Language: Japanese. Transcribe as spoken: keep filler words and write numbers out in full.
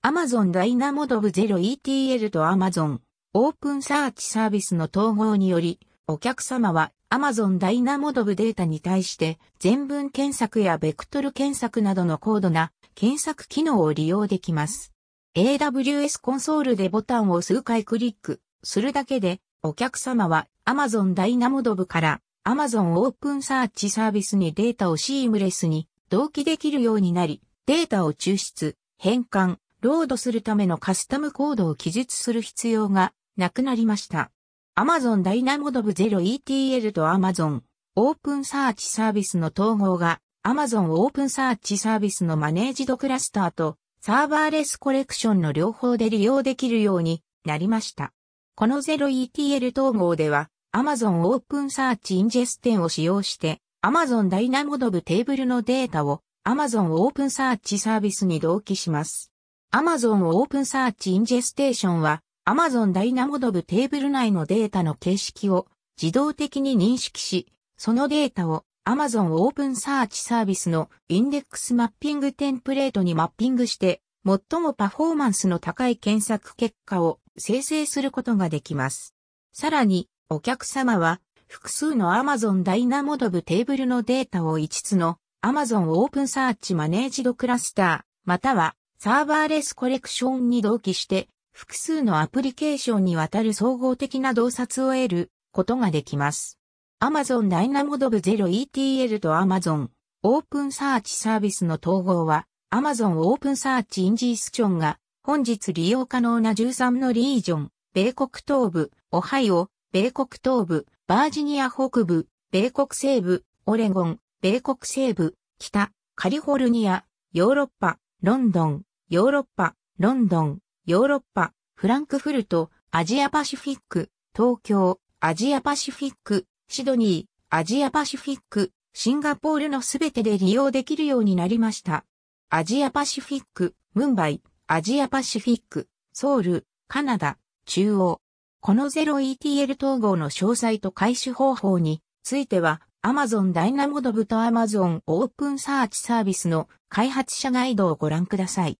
Amazon DynamoDB ゼロ イーティーエル と Amazon オープンサーチサービスの統合により、お客様は Amazon DynamoDB データに対して全文検索やベクトル検索などの高度な検索機能を利用できます。エーダブリューエス コンソールでボタンを数回クリックするだけで、お客様は Amazon DynamoDB から Amazon オープンサーチサービスにデータをシームレスに同期できるようになり、データを抽出、変換、ロードするためのカスタムコードを記述する必要がなくなりました。Amazon DynamoDB ゼロ イーティーエル と Amazon オープンサーチサービスの統合が Amazon オープンサーチサービスのマネージドクラスターとサーバーレスコレクションの両方で利用できるようになりました。この ゼロ イーティーエル 統合では Amazon オープンサーチインジェステンを使用して Amazon DynamoDB テーブルのデータを Amazon オープンサーチサービスに同期します。Amazon オープンサーチインジェステーションは Amazon DynamoDB テーブル内のデータの形式を自動的に認識し、そのデータを Amazon オープンサーチサービスのインデックスマッピングテンプレートにマッピングして、最もパフォーマンスの高い検索結果を生成することができます。さらに、お客様は複数の Amazon DynamoDB テーブルのデータをいつつの Amazon オープンサーチマネージドクラスター、またはサーバーレスコレクションに同期して、複数のアプリケーションにわたる総合的な洞察を得ることができます。Amazon DynamoDB ゼロ イーティーエル と Amazon オープンサーチサービスの統合は、Amazon オープンサーチインジェスチョンが本日利用可能なじゅうさんのリージョン、米国東部、オハイオ、米国東部、バージニア北部、米国西部、オレゴン、米国西部、北、カリフォルニア、ヨーロッパ、ロンドン、ヨーロッパ、ロンドン、ヨーロッパ、フランクフルト、アジアパシフィック、東京、アジアパシフィック、シドニー、アジアパシフィック、シンガポールのすべてで利用できるようになりました。アジアパシフィック、ムンバイ、アジアパシフィック、ソウル、カナダ、中央。この ゼロ イーティーエル 統合の詳細と開始方法については、Amazon DynamoDBと Amazon オープンサーチサービスの開発者ガイドをご覧ください。